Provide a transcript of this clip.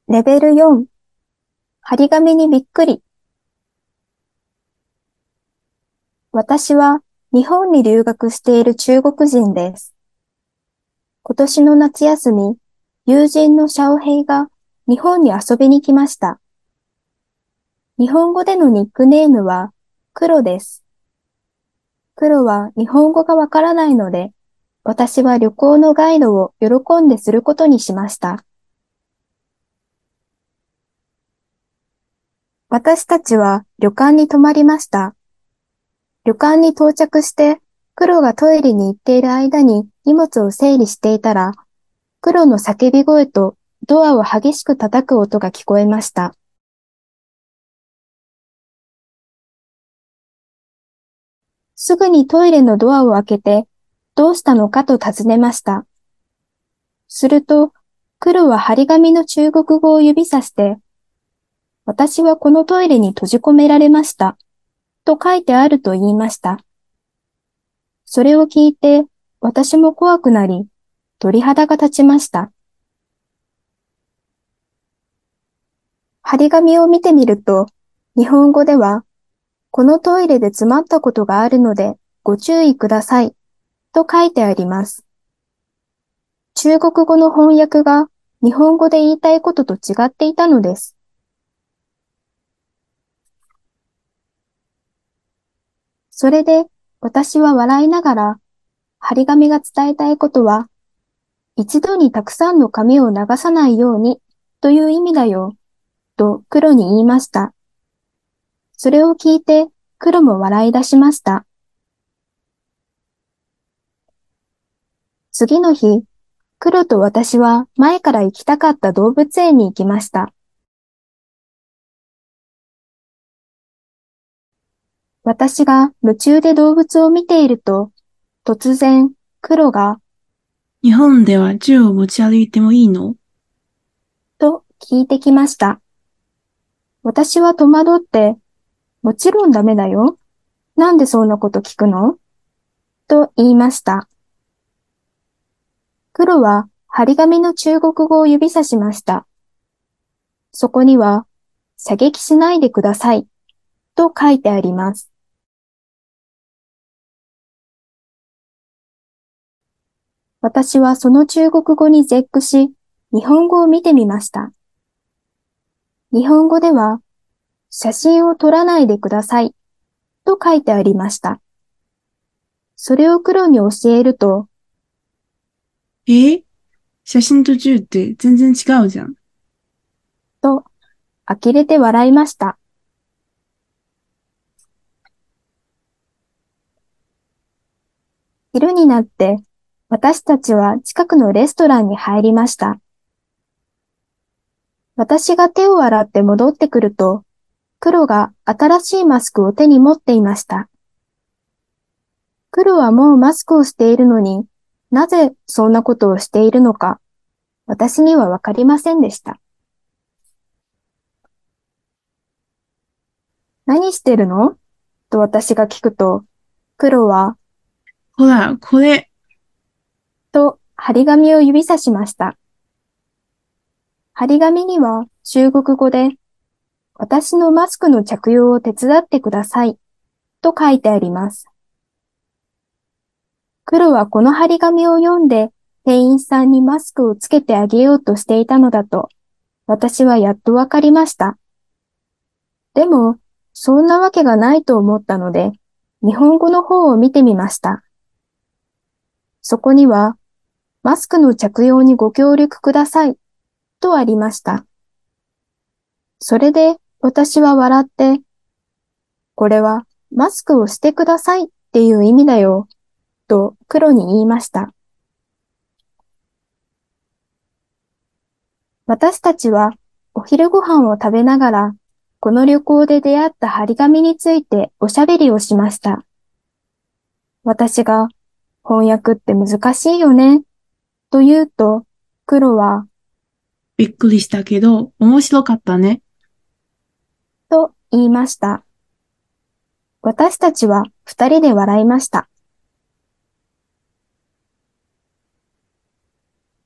レベル4、張り紙にびっくり。私は日本に留学している中国人です。今年の夏休み、友人のシャオヘイが日本に遊びに来ました。日本語でのニックネームは黒です。黒は日本語がわからないので、私は旅行のガイドを喜んですることにしました。私たちは旅館に泊まりました。旅館に到着して、黒がトイレに行っている間に荷物を整理していたら、黒の叫び声とドアを激しく叩く音が聞こえました。すぐにトイレのドアを開けて、どうしたのかと尋ねました。すると、黒は張り紙の中国語を指さして、私はこのトイレに閉じ込められました。と書いてあると言いました。それを聞いて、私も怖くなり、鳥肌が立ちました。張り紙を見てみると、日本語では、このトイレで詰まったことがあるので、ご注意ください、と書いてあります。中国語の翻訳が日本語で言いたいことと違っていたのです。それで、私は笑いながら、張り紙が伝えたいことは、一度にたくさんの紙を流さないように、という意味だよ、と黒に言いました。それを聞いて、黒も笑い出しました。次の日、黒と私は前から行きたかった動物園に行きました。私が夢中で動物を見ていると、突然、黒が、 日本では銃を持ち歩いてもいいの？ と聞いてきました。私は戸惑って、もちろんダメだよ。なんでそんなこと聞くの？と言いました。黒は張り紙の中国語を指さしました。そこには、射撃しないでください、と書いてあります。私はその中国語に絶句し、日本語を見てみました。日本語では、写真を撮らないでください、と書いてありました。それを黒に教えると、 えー写真と銃って全然違うじゃん。 と、呆れて笑いました。昼になって、私たちは近くのレストランに入りました。私が手を洗って戻ってくると、黒が新しいマスクを手に持っていました。黒はもうマスクをしているのになぜそんなことをしているのか、私にはわかりませんでした。何してるの？と私が聞くと、黒は、 ほら、これ、 と張り紙を指さしました。張り紙には中国語で、私のマスクの着用を手伝ってください、と書いてあります。黒はこの張り紙を読んで、店員さんにマスクをつけてあげようとしていたのだと、私はやっとわかりました。でも、そんなわけがないと思ったので、日本語の方を見てみました。そこには、マスクの着用にご協力ください、とありました。それで、私は笑って、これは、マスクをしてくださいっていう意味だよ、と黒に言いました。私たちは、お昼ご飯を食べながら、この旅行で出会った張り紙についておしゃべりをしました。私が、翻訳って難しいよね、と言うと、黒は、 びっくりしたけど、面白かったね。 と言いました。私たちは二人で笑いました。